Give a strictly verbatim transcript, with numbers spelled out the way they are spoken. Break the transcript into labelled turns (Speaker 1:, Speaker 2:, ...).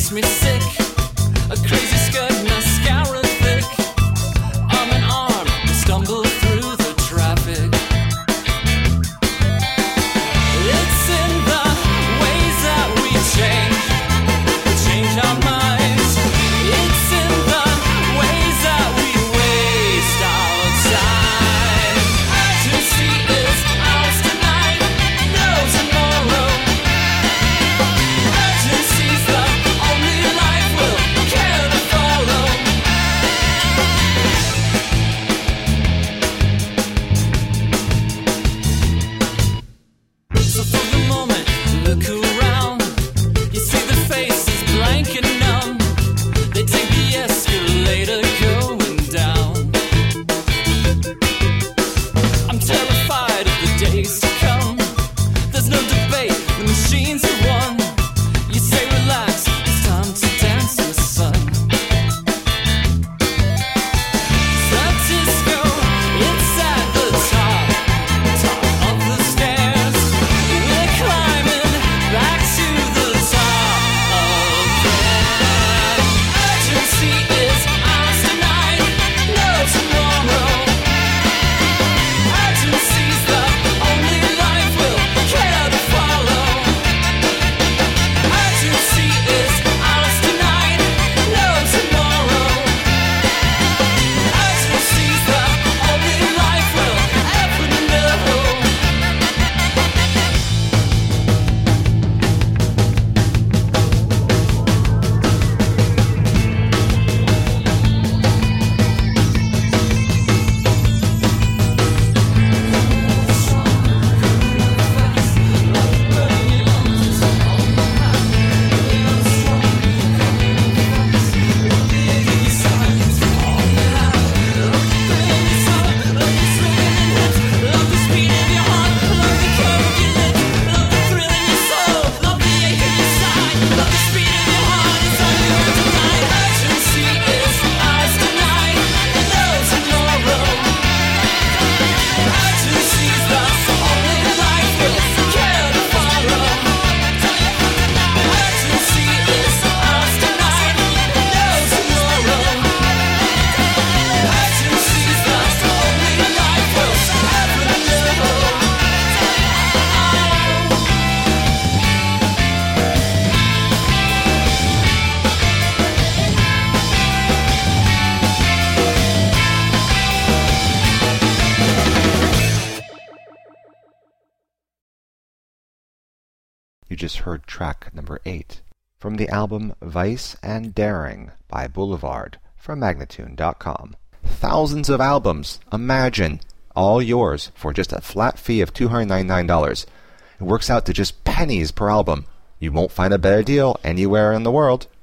Speaker 1: You just heard track number eight from the album Vice and Daring by Boulevard from Magnatune dot com. Thousands of albums, imagine, all yours for just a flat fee of two hundred ninety-nine dollars. It works out to just pennies per album. You won't find a better deal anywhere in the world.